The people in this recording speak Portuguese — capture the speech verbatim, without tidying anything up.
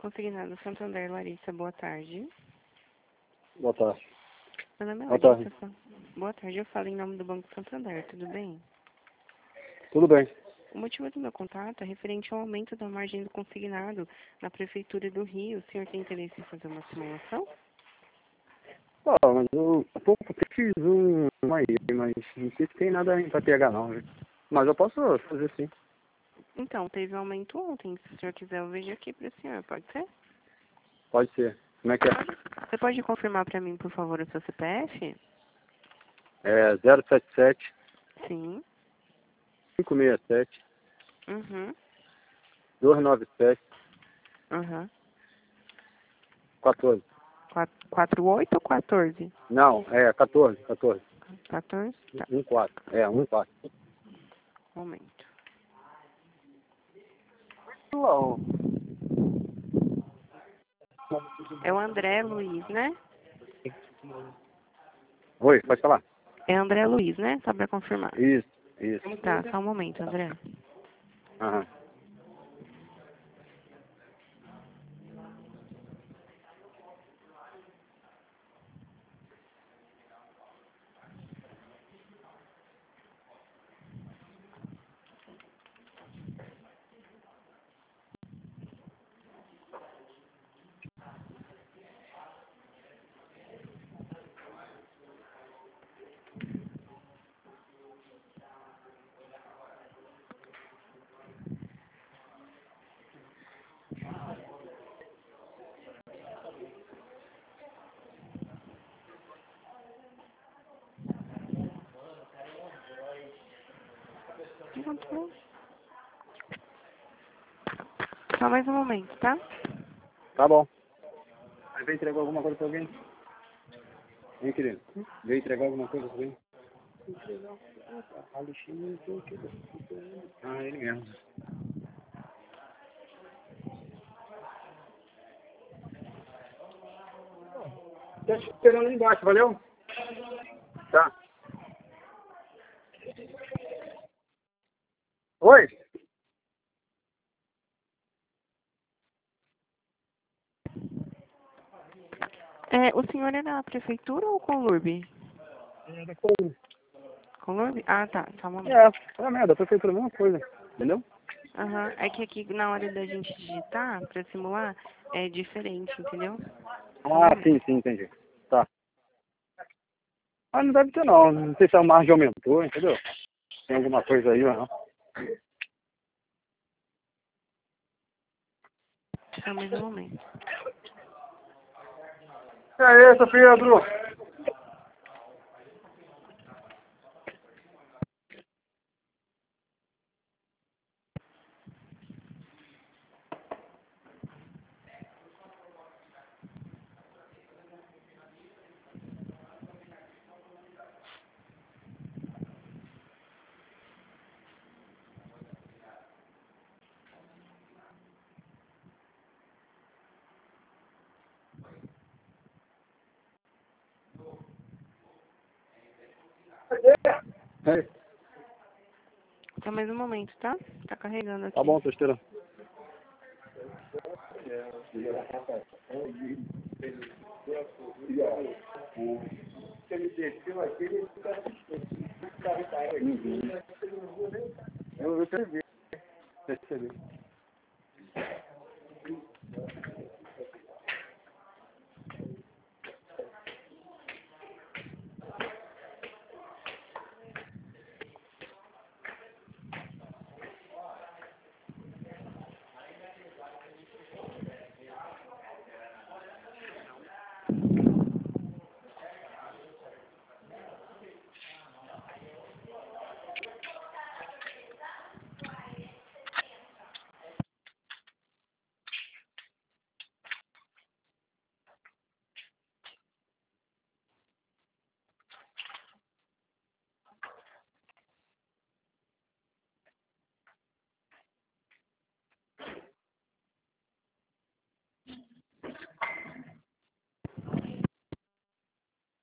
Consignado Santander, Larissa, boa tarde. Boa tarde. Meu nome é Boa tarde. Larissa. Boa tarde, eu falo em nome do Banco Santander, tudo bem? Tudo bem. O motivo do meu contato é referente ao aumento da margem do consignado na Prefeitura do Rio. O senhor tem interesse em fazer uma simulação? Ah, mas eu há pouco tempo fiz um, uma aí, mas não sei se tem nada aí pra pegar não, viu? Mas eu posso fazer sim. Então, teve um aumento ontem. Se o senhor quiser, eu vejo aqui para o senhor, pode ser? Pode ser. Como é que é? Você pode confirmar para mim, por favor, o seu C P F? É zero sete sete, Sim. cinco seis sete, Uhum. dois nove sete, Uhum. quatorze. quatro oito ou quatorze? Não, é quatorze, quatorze. quatorze? Tá. um quatro. É, um quatro. Momento. Uau. É o André Luiz, né? Oi, pode falar? É André Luiz, né? Só para confirmar. Isso, isso. Tá, só um momento, André. Aham. Só mais um momento, tá? Tá bom. Aí veio entregar alguma coisa pra alguém? Hein, querido? Veio entregar alguma coisa pra alguém? Ah, ele mesmo. Tá te esperando ali embaixo, valeu? Tá. Oi? É, o senhor é da Prefeitura ou Conlurb? É, da Coluna. Conlurb? Ah, tá. Só um momento. É, é a merda, a prefeitura é a mesma coisa, entendeu? Aham. É que aqui, na hora da gente digitar, para simular, é diferente, entendeu? Só um Ah, momento. sim, sim, entendi. Tá. Ah, não deve ter não, não sei se a margem aumentou, entendeu? Tem alguma coisa aí ou não. Só mais um momento. E aí, seu Pedro? É, Só mais um momento, tá? Tá carregando tá aqui. bom, tô esperando. Uhum. Eu, eu percebi. Percebi.